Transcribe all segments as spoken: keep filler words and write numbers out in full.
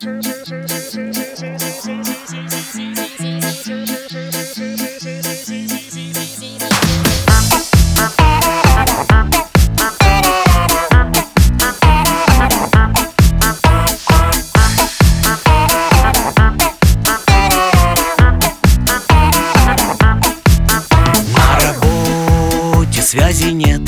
Связи нет,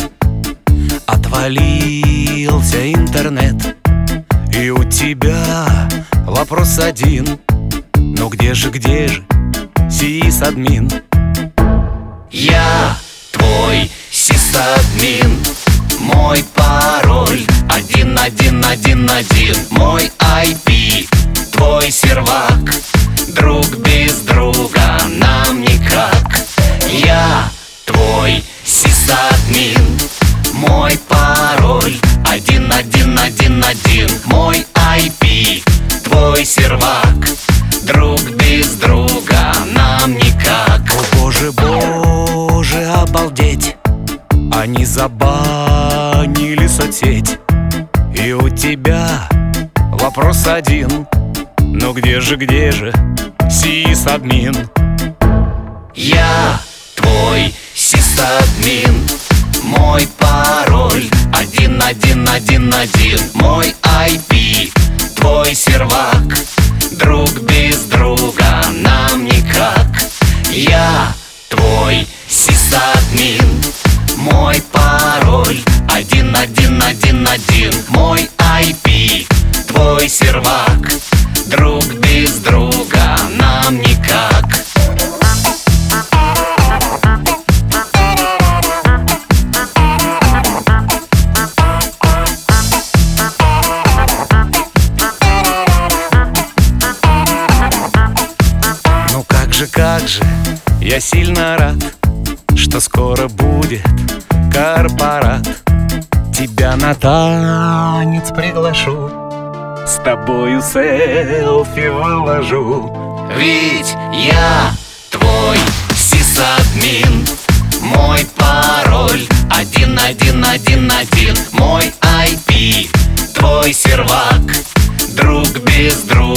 отвалился интернет, и у тебя вопрос один: ну где же, где же сисадмин? Я твой сисадмин, мой пароль один один один один, мой ай пи твой сервак, друг без друга нам никак. Я твой сисадмин, мой пароль один один один один, мой ай пи твой сервак, друг без друга нам никак. О боже, боже, обалдеть, они забанили соцсеть, и у тебя вопрос один: ну где же, где же сисадмин? Я твой сисадмин, мой пароль один один один один, мой ай пи твой сервак, друг без друга нам никак. Я твой сисадмин, мой пароль один один один один, мой ай пи твой сервак, друг без друга нам никак. Как же я сильно рад, что скоро будет корпорат. Тебя на танец приглашу, с тобою селфи выложу. Ведь я твой сисадмин, мой пароль один один один один, мой ай пи твой сервак, друг без друга